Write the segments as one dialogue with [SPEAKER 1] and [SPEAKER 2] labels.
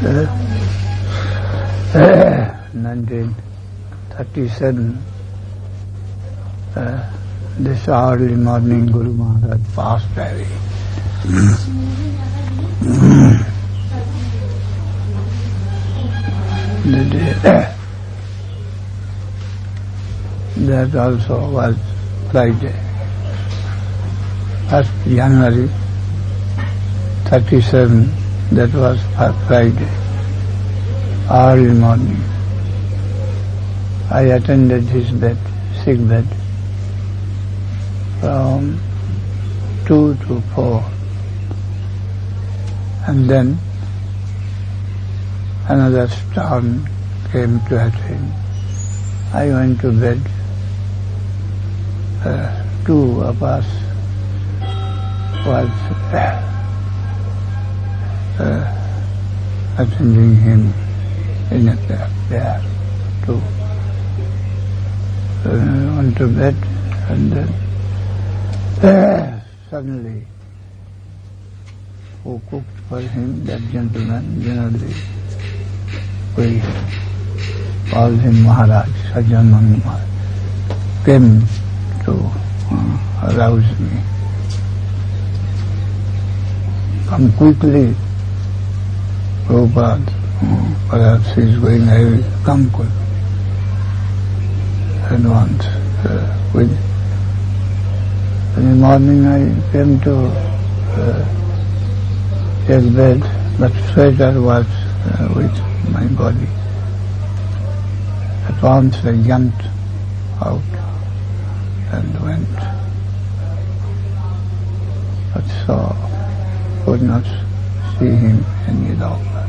[SPEAKER 1] 1937, this early morning Guru Maharaj passed away. That also was Friday, 1st January 37, that was Friday, early morning. I attended his bed, sick bed, from 2 to 4. And then another storm came to at him. I went to bed. Two of us was attending him in a there too. Went to bed, and then suddenly who cooked for him, that gentleman, generally we called him Maharaj, Sajjanand Maharaj, came to arouse me. Come quickly, Prabhupada, perhaps he's going away, come quick. And once, in the morning I came to take bed, but sweater was with my body. At once I jumped out and went, but could not see him any longer.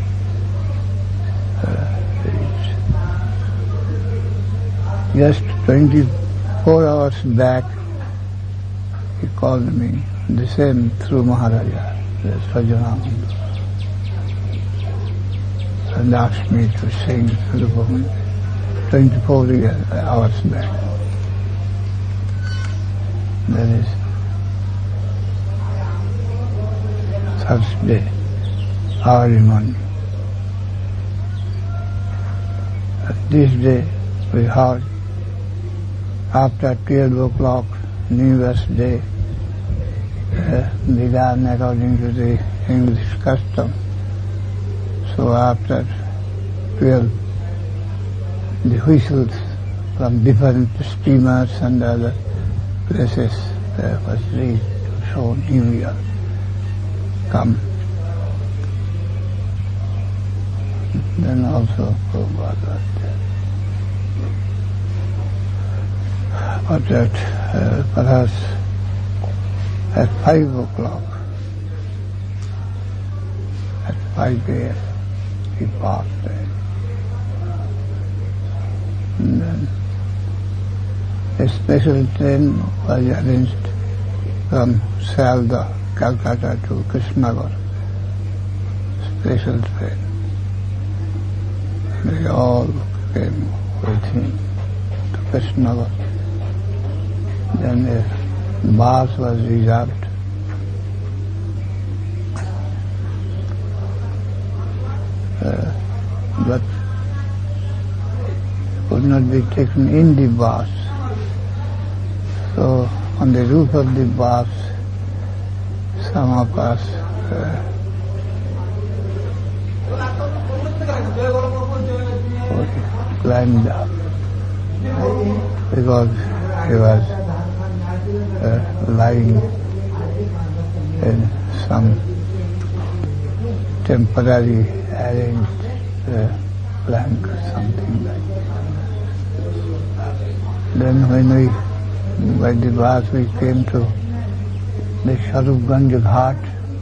[SPEAKER 1] Just 24 hours back, he called me, the same through Maharaja, the Sajjanand, and asked me to sing Rupamani 24 hours back. That is Thursday, early morning. This day we heard after 12 o'clock, New Year's Day, began according to the English custom. So after 12, the whistles from different steamers and other places was raised to show New Year come. Then also Prabhupada was there. But perhaps at 5 o'clock, at 5 a.m., he passed away. And then a special train was arranged from Sealdah, Calcutta to Krishnagar. Special train. They all came with him to Krishnagar. Then a bus was reserved. But could not be taken in the bus. So on the roof of the bus, some of us climbed up because he was lying in some temporary arranged plank or something like that. Then when by the bus we came to the Sharupganj Ghat,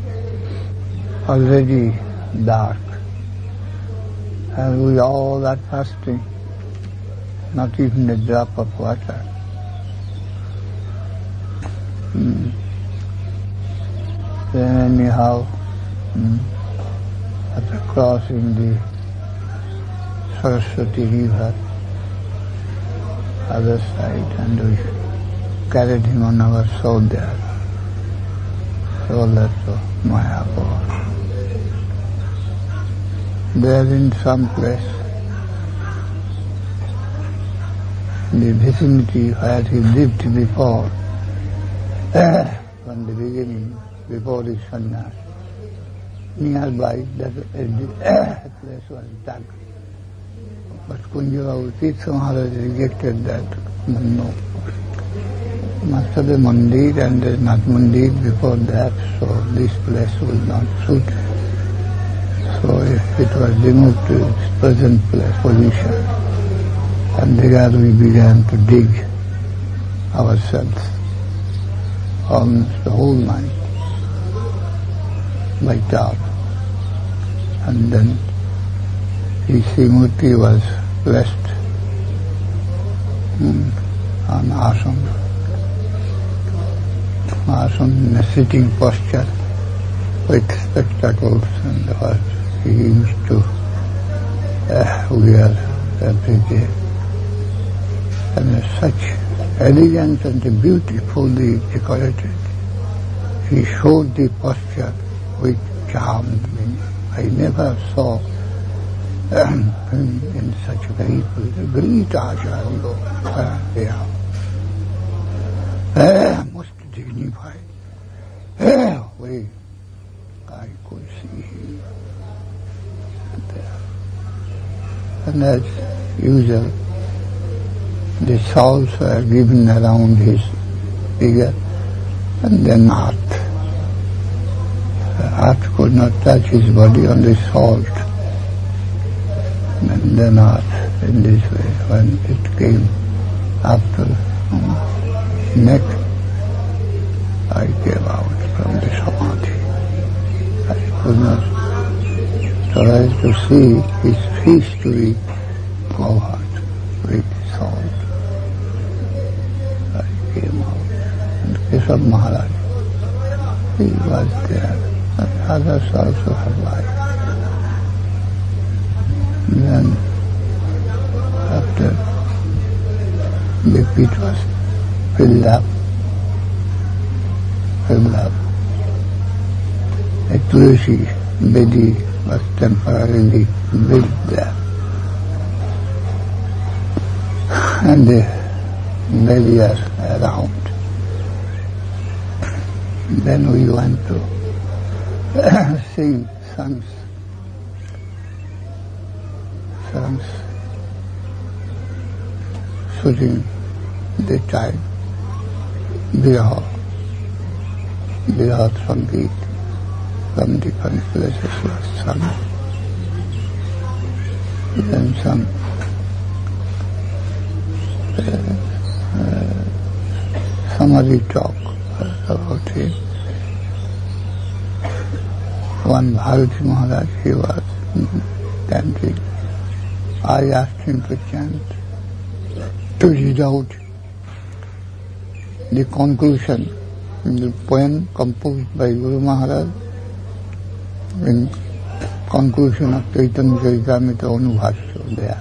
[SPEAKER 1] already dark, and we all are fasting, not even a drop of water. Then anyhow, after crossing the Saraswati river, other side, and we carried him on our shoulder to Mayapur. there in some place, in the vicinity where he lived before, from the beginning, before his sannyas. Nearby, that place was dug. But Kunjabhabu Tirtha Maharaj rejected that. No. Must have a mandir, and there is not mandir before that, so this place will not suit. So it was removed to its present position. And there we began to dig ourselves almost the whole night by dark. And then his Murti was placed on asana in a sitting posture with spectacles, and what he used to wear every day. And such elegant and beautifully decorated. He showed the posture which charmed me. I never saw him in such very great Acharya. Most dignified way I could see him there. And as usual, the salts were given around his figure, and then earth. Earth could not touch his body, only salt. And then earth in this way, when it came after neck, I came out from the samadhi. I could not try to see his face to be covered with salt. I came out, and Keshav Maharaj, he was there, and others also have life. Then, after the pit was filled up, a Tulsi Bedi was temporarily built there. And the barriers around. Then we went to sing songs suiting the time. Viraha Sangeet from different places was sung. Then some summary talk about him. One Bharati Maharaj, he was chanting. I asked him to chant, to read out the conclusion in the poem composed by Guru Maharaj, in conclusion of Chaitanya Charitamrita Anubhashya there.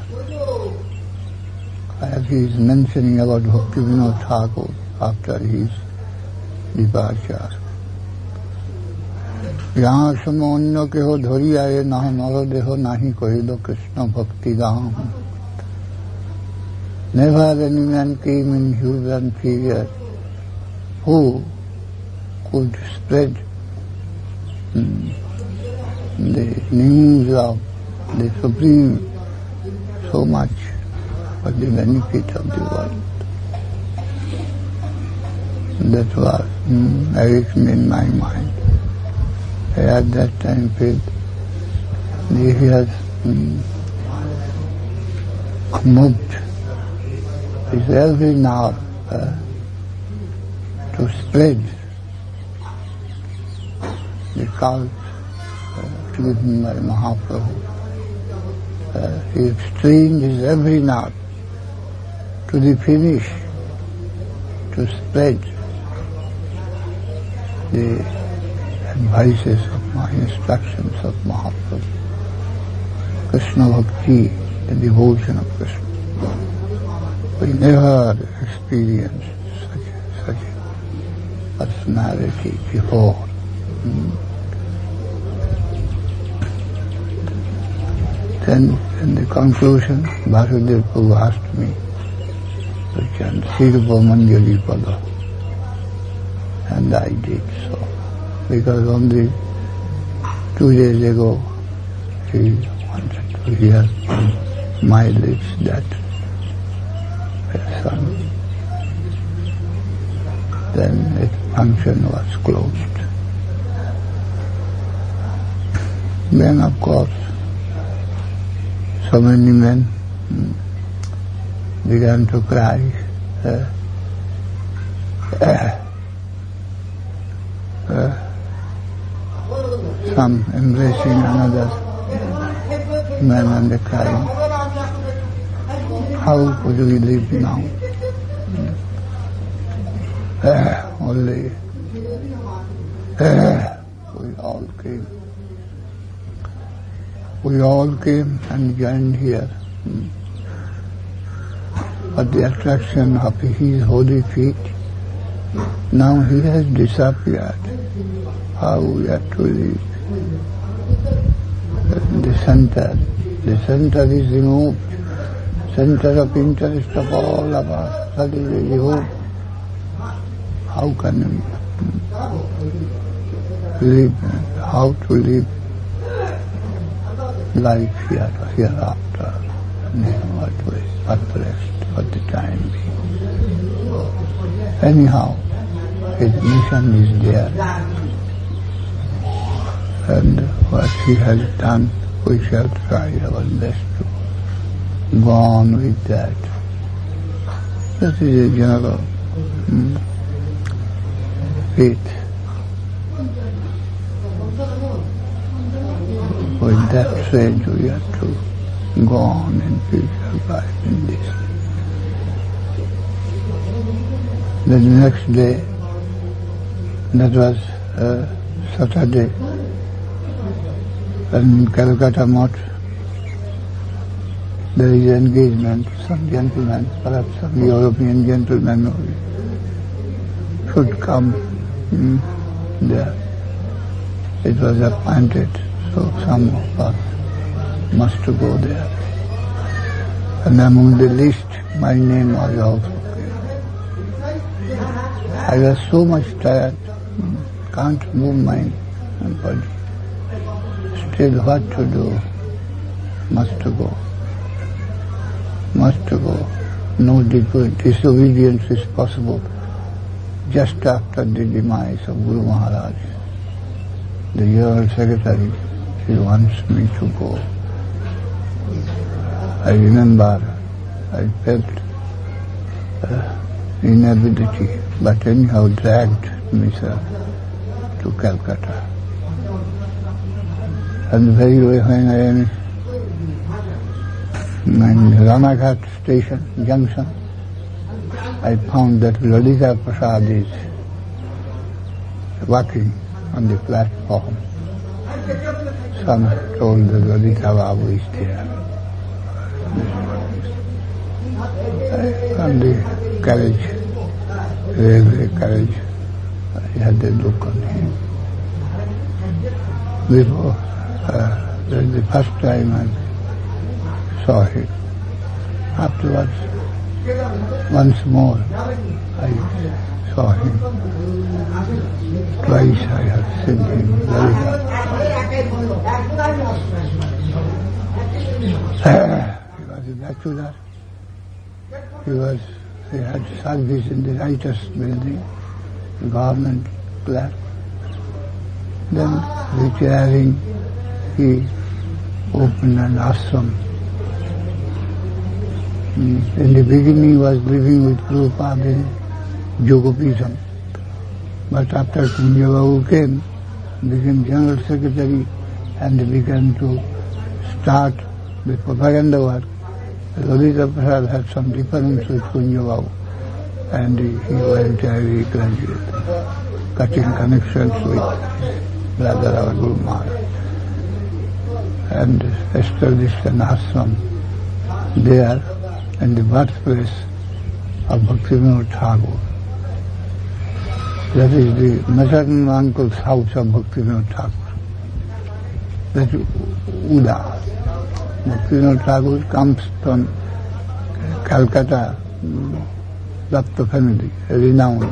[SPEAKER 1] As he is mentioning about Bhaktivinoda Thakur after his departure. यहाँ समोन्य के हो धोरी आए ना मरो देहो नाही कहिलो कृष्ण भक्ति दाम. Never any man came in human figure who could spread the news of the Supreme so much for the benefit of the world. That was everything in my mind. I at that time felt he has moved his every nerve to spread the cult given by Mahaprabhu. He has strained his every nerve to the finish to spread the advices of my instructions of Mahaprabhu. Krishna Bhakti, the devotion of Krishna. We never experienced such personality before. Then in the conclusion, Vasudev Prabhu asked me to chant Sirpa Manjali Pada. And I did so. Because only 2 days ago, he wanted to hear from my lips that son. Then the function was closed. Then of course, so many men began to cry. Some embracing another man and they crying. How could we live now? Only we all came and joined here. But the attraction of his holy feet, now he has disappeared. How we are to live? The center is removed. Center of interest of all of us, that is removed. How can we live? How to live life hereafter? What rest for the time being. Anyhow, his mission is there. And what he has done, we shall try our best to go on with that. That is a general faith. With that strange we have to go on in future life in this. The next day, that was Saturday, and in Calcutta Mott, there is engagement. Some gentlemen, perhaps some European gentlemen should come there. It was appointed, so some of us must go there. And among the list, my name was also there. I was so much tired, can't move my body. Still what to do? Must go. No disobedience is possible. Just after the demise of Guru Maharaj, the General Secretary, he wants me to go. I remember I felt inability, but anyhow dragged myself to Calcutta. And very way when I am in Ranaghat station, junction, I found that Lalita Prasad is walking on the platform. Some told that Lalita Babu is there. On the carriage, railway carriage, I had a look on him. Before, the first time I saw him. Afterwards, once more I saw him. Twice I have seen him very He was a bachelor. He had service in the writers' building, the government clerk. Then retiring, he opened an ashram. In the beginning he was living with Prabhupada in Yogopism. But after Kunja Babu came, became General Secretary and began to start the propaganda work. Lalita Prasad had some difference with Kunja Babu and he went very graduate, cutting connections with his brother, our Guru Maharaj, and established an ashram there in the birthplace of Bhaktivinoda Thakur. That is the maternal uncle's house of Bhaktivinoda Thakur. That is Uda. Bhaktivinoda Thakur comes from Calcutta, Datta family, renowned.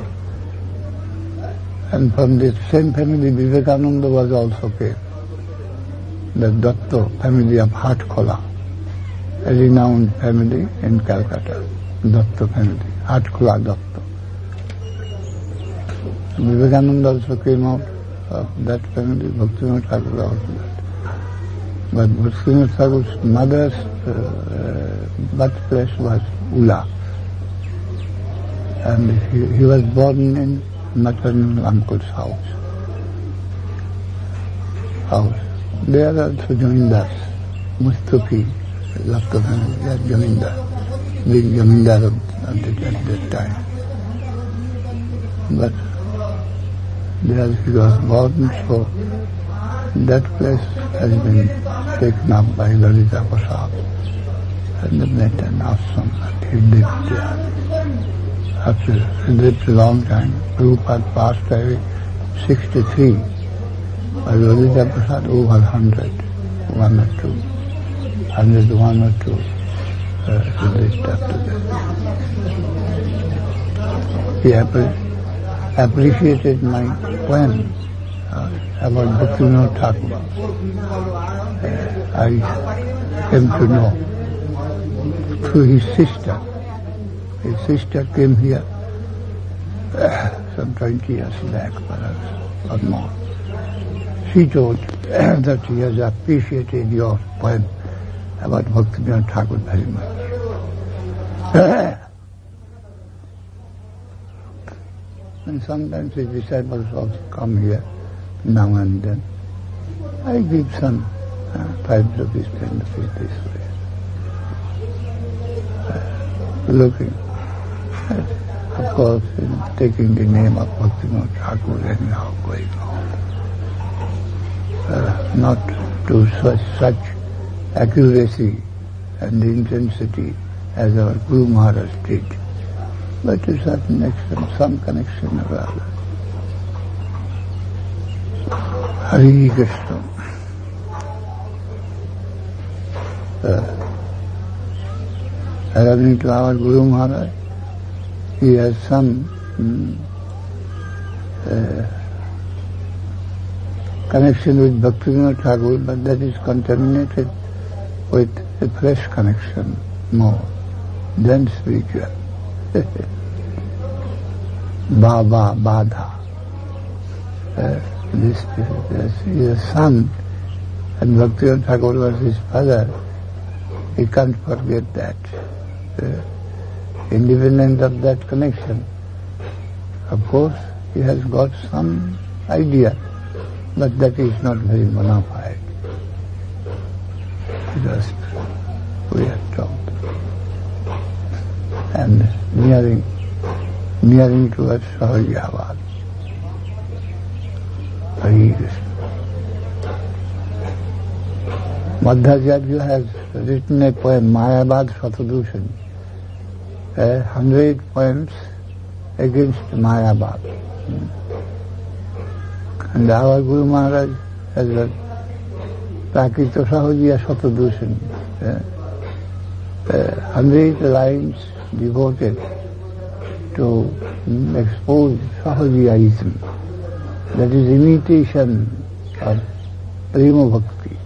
[SPEAKER 1] And from this same family, Vivekananda was also came. The Datta family of Hatkola, a renowned family in Calcutta, Datta family, Hatkola Datta. Vivekananda also came out of that family, Bhaktivinoda Thakur also that. But Bhaktivinoda Thakur's mother's birthplace was Ula. And he was born in maternal uncle's house. They are also Jamindars. Mustafi, Datta family, they are Jamindar. Big Jamindar at that time. But there he was born, so that place has been taken up by Lalita Prasad and they made an ashram and he lived there. After he lived a long time, Prabhupada passed away 63, but Lalita Prasad over 100, 1 or 2. 101 or 2 he lived after that. He appreciated my poem about Bhaktivinoda Thakur. I came to know through his sister. His sister came here some 20 years back, perhaps, or more. She told that he has appreciated your poem about Bhaktivinoda Thakur very much. And sometimes his disciples also come here now and then. I give some 5 rupees, 10 rupees this way. Looking, of course, taking the name of Bhaktivinoda Thakur anyhow going on. Not to such accuracy and intensity as our Guru Maharaj did, but to certain extent, some connection or other. Hare Krishna. According to our Guru Maharaj, he has some connection with Bhaktivinoda Thakur, but that is contaminated with a flesh connection more than spiritual. Baba, Badha. This is his son, and Bhaktivinoda Thakur was his father. He can't forget that. Independent of that connection, of course, he has got some idea, but that is not very bona fide. Just we are told. And nearing towards Sahajiavad. Hare Krishna. Madhacharya has written a poem, Mayavad Satadushan, 100 poems against Mayavad. And our Guru Maharaj has got Prakrita Sahajiya Satadushan, 100 lines devoted to expose Sahajiyaism. That is imitation of Prema Bhakti.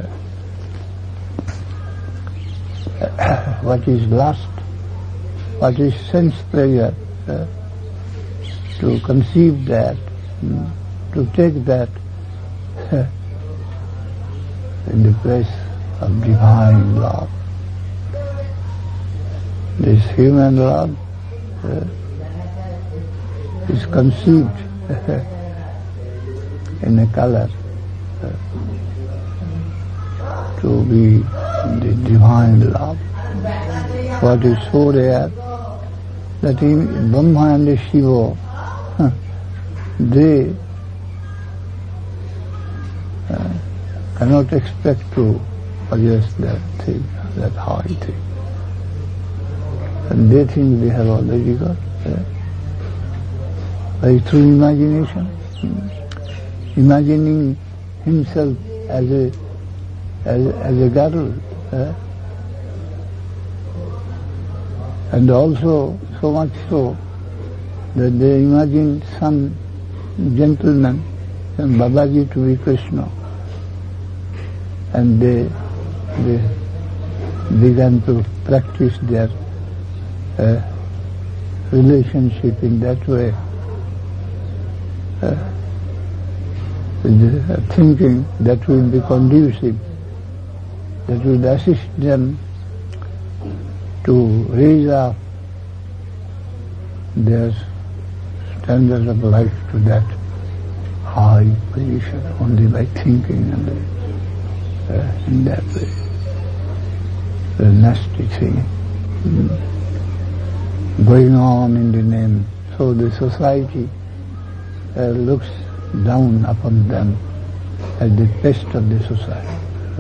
[SPEAKER 1] What is lust, what is sense pleasure, to conceive that, to take that in the place of divine love. This human love is conceived in a color to be the divine love. What is so rare that in Brahma and Shiva, they cannot expect to possess that thing, that high thing. And they think they have already got by through imagination, imagining himself as a girl And also, so much so, that they imagined some gentleman, some Babaji to be Krishna. And they began to practice their relationship in that way, thinking that will be conducive, that will assist them to raise up their standard of life to that high position only by thinking and in that way. The nasty thing going on in the name. So the society looks down upon them as the pest of the society,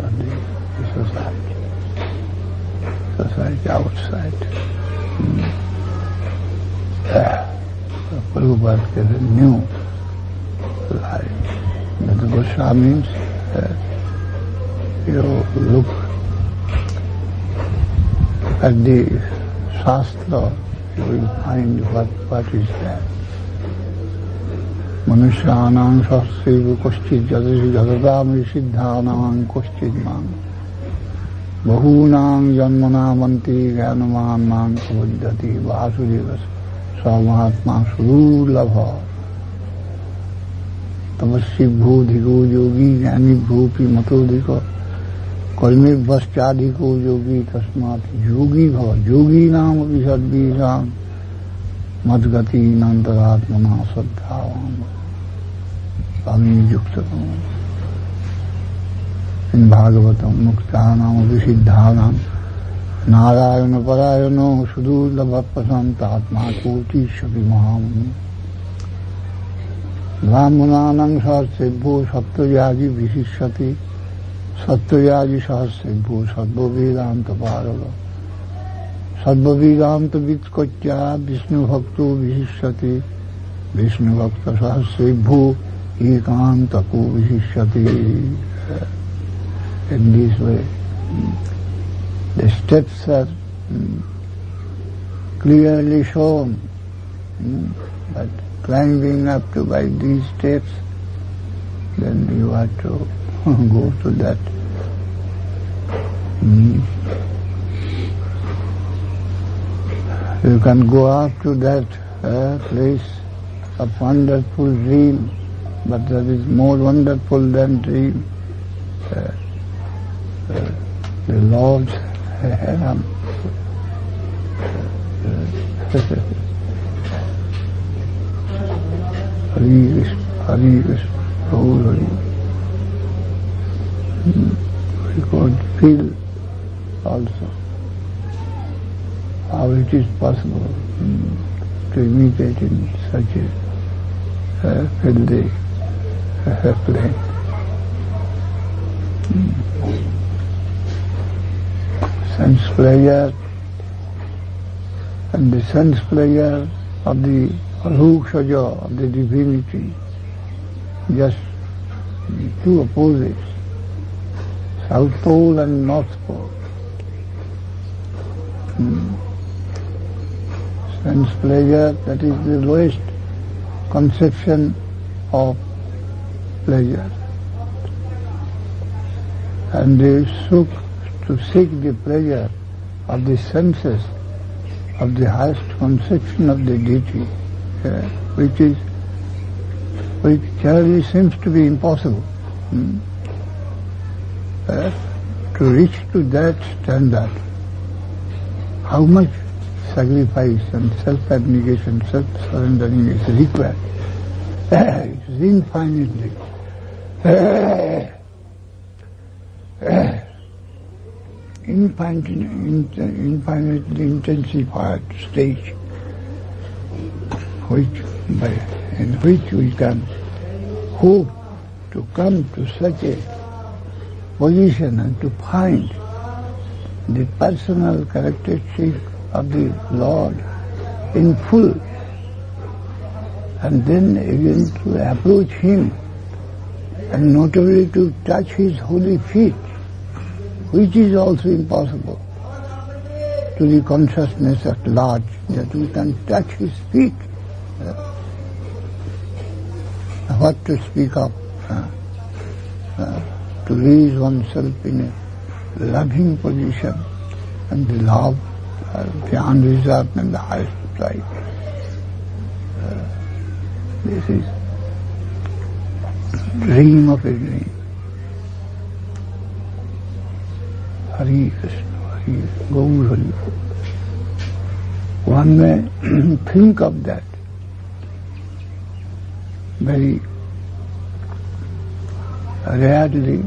[SPEAKER 1] society outside. Prabhupada knew life. But the Goswamis, look at the Shastra, you will find what is there. Manushyanam sahasrevu koshchid jadadam siddhanam koshchid man bahunam janmanamanti jnanaman kabuddhati vasudevas samahatma surulabha तपस्वी भूधिको योगी ज्ञानी भूपि मतोधिको कर्मे वश्चाधिको योगी तस्मात् योगी भव योगी नाम विसद्भिषाम् मद्गति नन्तरात्मना श्रद्धावान् स्वामी युक्तम् in Bhagavatam muktanam visidhanam narayana parayano sudurlabha prasantatma koti shapi mahamuni Brahmananang sahasrebho saptayaji vishishyati satyayaji sahasrebho sarva vedanta parava sarva vedanta vitkotya vishnu bhakto vishishyati vishnu bhakta sahasrebho ekantako vishishyati. In this way, the steps are clearly shown, but climbing up to by these steps, then you have to go to that. You can go up to that place of wonderful dream, but that is more wonderful than dream. The Lord's harem. Hari Krishna, Hari Krishna, Prabhu Hari. We could feel also how it is possible to imitate in such a filthy plane. Sense pleasure and the sense pleasure of the Rukshaja, of the divinity, just two opposites, South Pole and North Pole. Sense pleasure, that is the lowest conception of pleasure. And they to seek the pleasure of the senses, of the highest conception of the deity, which generally seems to be impossible. To reach to that standard, how much sacrifice and self-abnegation, self-surrendering is required? It is infinitely infinitely intensified stage in which we can hope to come to such a position and to find the personal characteristic of the Lord in full, and then again to approach Him and not only to touch His holy feet, which is also impossible to the consciousness at large, that we can touch his feet. What to speak of? To raise oneself in a loving position and the love, the unreserved and the highest side. This is dream of a dream. Hare Krishna, Hare Gaur Hari. One may think of that very rarely,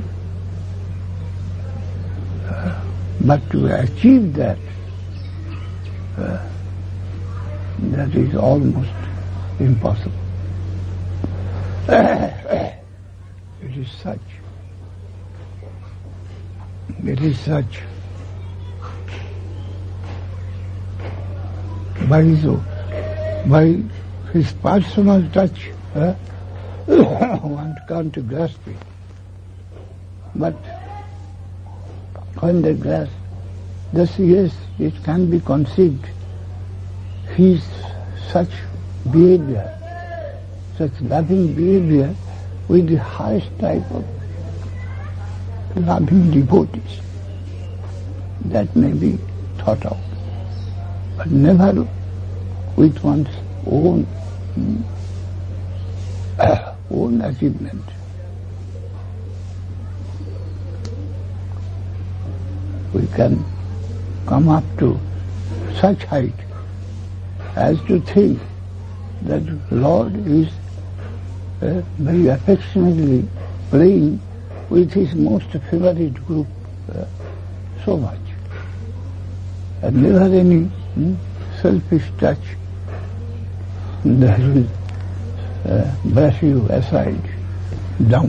[SPEAKER 1] but to achieve that, that is almost impossible. It is such. It is such. By his personal touch, one can't grasp it. But when they grasp, thus yes, it can be conceived. His such behavior, such loving behavior with the highest type of loving devotees, that may be thought of, but never with one's own achievement. We can come up to such height as to think that Lord is very affectionately playing with his most favorite group so much, and never any selfish touch that will brush you aside, down.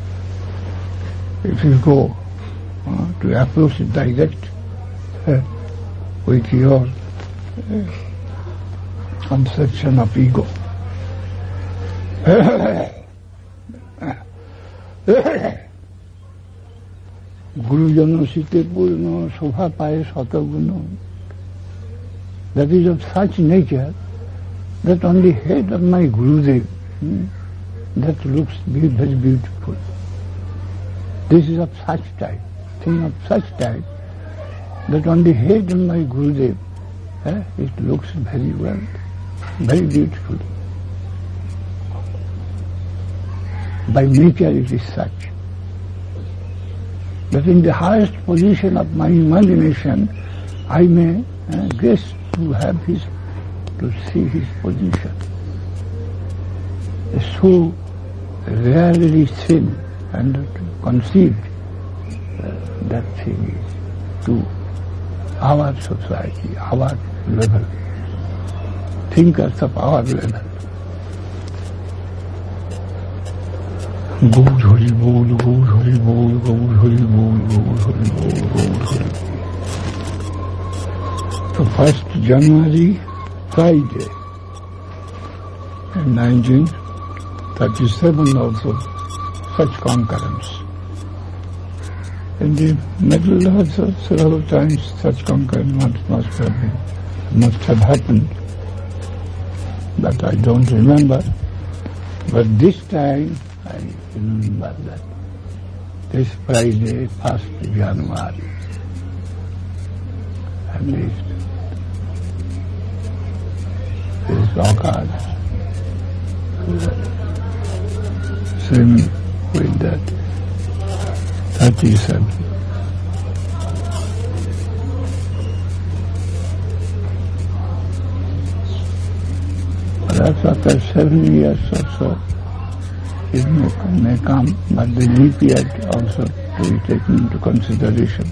[SPEAKER 1] If you go to approach direct with your conception of ego, Gurujan Site Purno Sobha Paye Sataguno, that is of such nature that on the head of my Gurudev, that looks very beautiful. This is of such type, thing of such type, that on the head of my Gurudev, it looks very well, very beautiful. By nature it is such. That in the highest position of my imagination, I may guess to have to see his position. So rarely seen and conceived, that thing is to our society, our level, thinkers of our level. Gaur Hari Bol, Gaur Hari Bol, Gaur Hari Bol, Gaur Hari Bol, Gaur Hari Bol. So 1st January, Friday, 1937 also, such concurrence. In the middle also, several times such concurrence must have happened, but I don't remember. But this time, I remember that this Friday, 1st January, at least, this occurred. Same with that 37. Perhaps after 7 years or so, it may come, but the leap year also to be taken into consideration.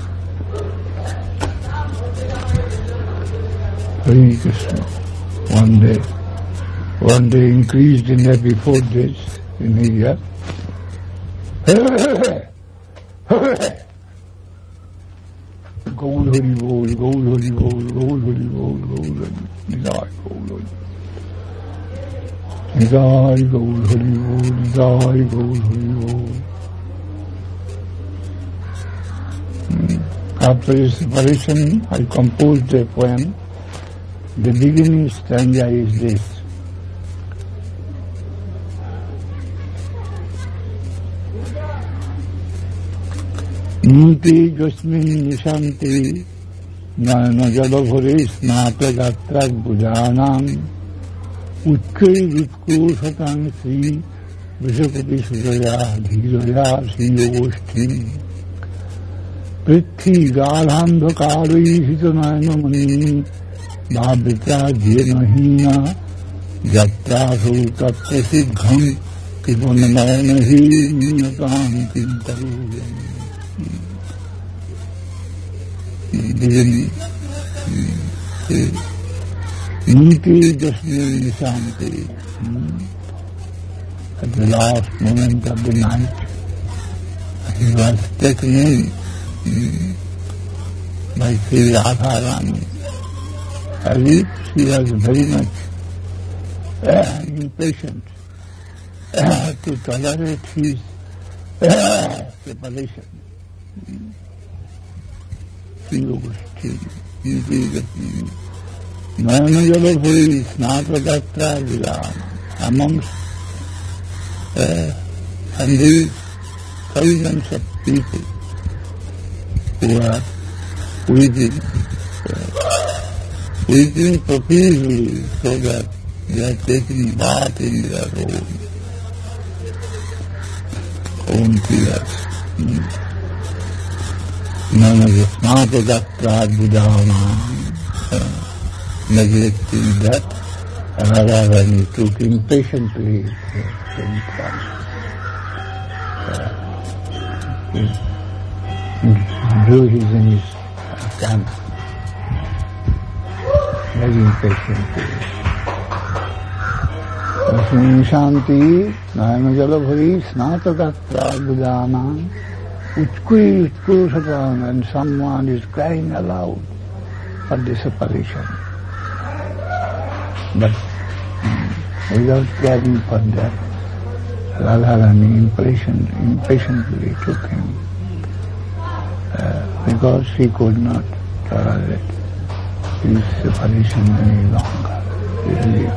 [SPEAKER 1] Hare Krishna. One day increased in every 4 days in a year. Gaur Hari Bol, Gaur Hari Bol, Gaur Hari Bol, Gaur Hari Nidai Gaur Hari. Nidai Gaur Hari Bol, Nidai Gaur Hari Bol. After his separation, I composed a poem. The beginning stanza is this. Niti Jasmin Nishanti Nayana Jalavore Snata Gatra Bujanam Utkai Vitko Satan Sri Vishapati Sudaya Dhiraya Sriyogoshti Prithvi Gadhandhakari Hitanayana Mani Bhavita Dhenahina Jatra Sultatta Siddham Kipunanayana Hi Niyatam Kintaruyam. Beginning. Niti Jasmin Nishanti. At the last moment of the night, he was taken in by Sri Radharani. As if she was very much impatient to tolerate his separation. Nayana Jalavore Snata Gatra Bujanam. Amongst hundreds, thousands of people who are weeping profusely so that they are taking bath in their own tears. None of the Snata Gatra Bujanam, neglecting that, Radharani took impatiently in front. Drew his in his camp, very impatiently. Shanti, Nayana Jalavore, Snata Gatra Bujanam, Utkai Vitko Satan, and someone is crying aloud for the separation. But without caring for that, Radharani impatiently took him because she could not tolerate his separation any longer.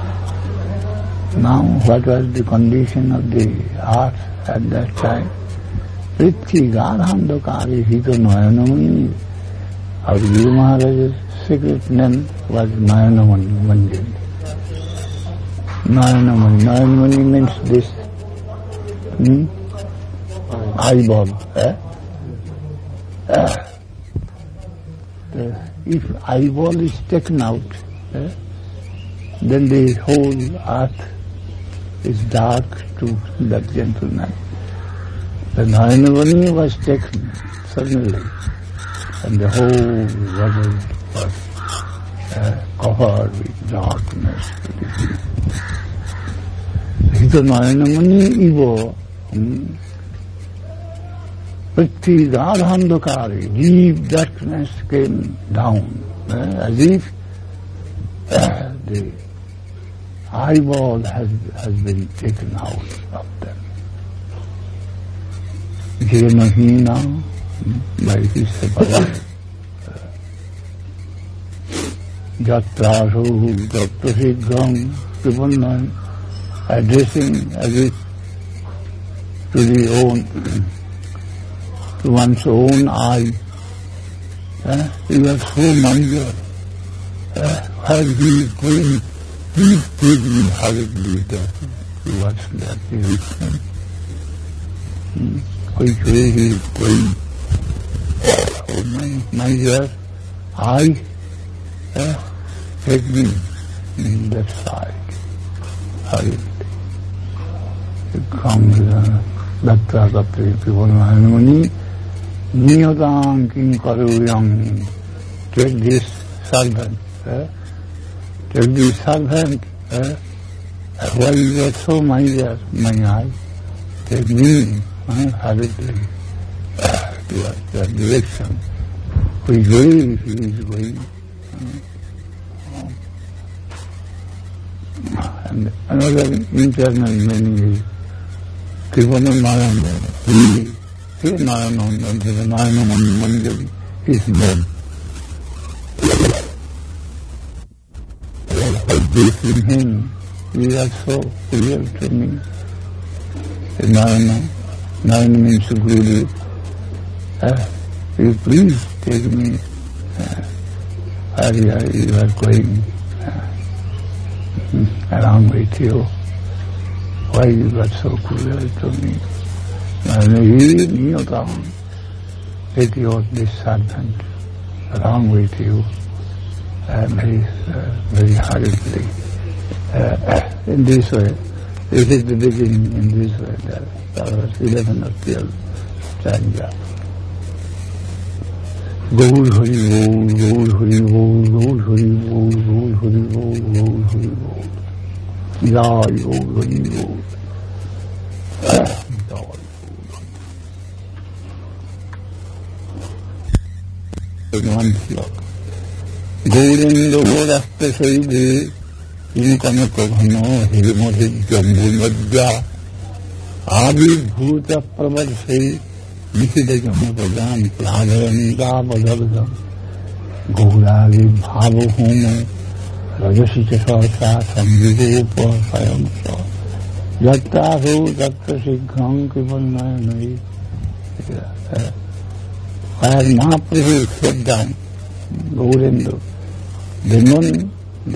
[SPEAKER 1] Now, what was the condition of the earth at that time? Prithvi Gadhandhakari Hito Nayanamani. Our Guru Maharaj's secret name was Nayanamani. Nayanamani means this eyeball. If eyeball is taken out, then the whole earth is dark to that gentleman. The Nayanamani was taken suddenly, and the whole world was covered with darkness. Hito Nayanamani Ivo Prithvi Gadhandhakari, deep darkness came down, as if the eyeball has been taken out of them. Dhenahina, by his separation. Jatrasu Dattasiddham Kipunayana, addressing as if to one's own eye. He was so miser. While he is going, he is taking hurriedly to watch that direction. Which way he is going? Oh, miser, eye, take me in that side. Hurriedly. It comes, Datra Datra Pipunayana, Niyatam Kinkaruyam. Take this servant. Take this servant. Why you are so miser, my eye? Take me hurriedly towards that direction. Which way he is going? And another internal meaning is Kripana Narayana. Nayanamani Manjari. is born. This in him is also real to me. Narayana means Gurudev. You please take me where you are going along with you. Why you are so cruel to me? He knew down. Take this servant along with you very hurriedly. In this way, this is the beginning. In this way, there was 11 or 12 stanza. Gaur Hari Bol, Gaur Hari Bol, Gaur Hari Bol, Gaur Hari Bol, Gaur Hari Bol. Jai Gaur Hari Bol. One flock. Gaurendra Gaurasta Saide, Inkana Prabhano, Hirimati Jambunadja, Adi Bhuta Prabhat Sai, Nisida Jamapadam, Pladharanga Padabadam, Gauragi Bhava Homo, Rajasita Sarsa, Samvidupa Sayamsa, Yattahu, Yatta Sikham Kivanayanayi. Where Mahaprabhu sat down, Gaurendra, the moon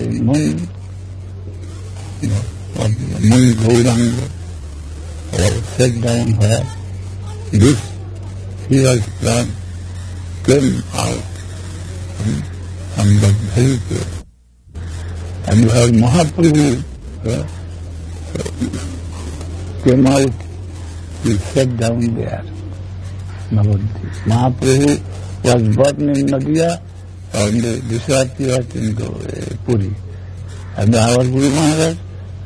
[SPEAKER 1] Gauranga, sat down where this serious plant came out from the very place. And where Mahaprabhu came out, he sat down there. Mahaprabhu was born in Nadia and disappeared in Puri. And our Guru Maharaj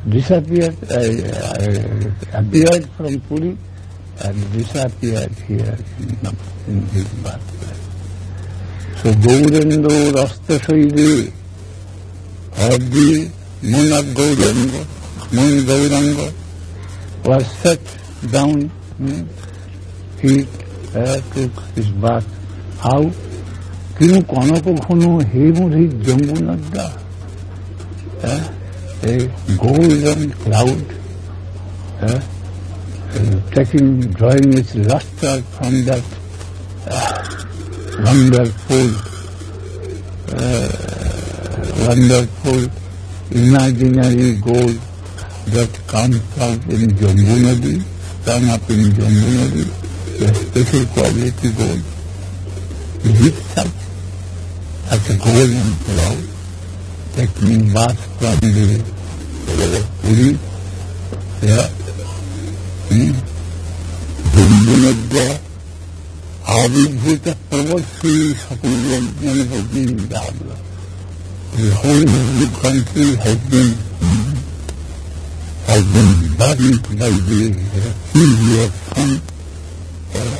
[SPEAKER 1] appeared from Puri and disappeared here in his birthplace. So Gaurendra Rasta Saide, or the moon of Gauranga, was set down. He took his bath. How? Kinu Konako Kono Hemuri Jambunadda. A golden cloud drawing its luster from that wonderful imaginary gold that comes out in Jambu Nadi, come up in Jambu Nadi. The special quality gold lifts up as a golden cloud, taking bath from the Puri, there, Jambunadya, Avibhuta Pravati Sakulyajnana Bhagavad. The whole country has been buried by the heat of sun.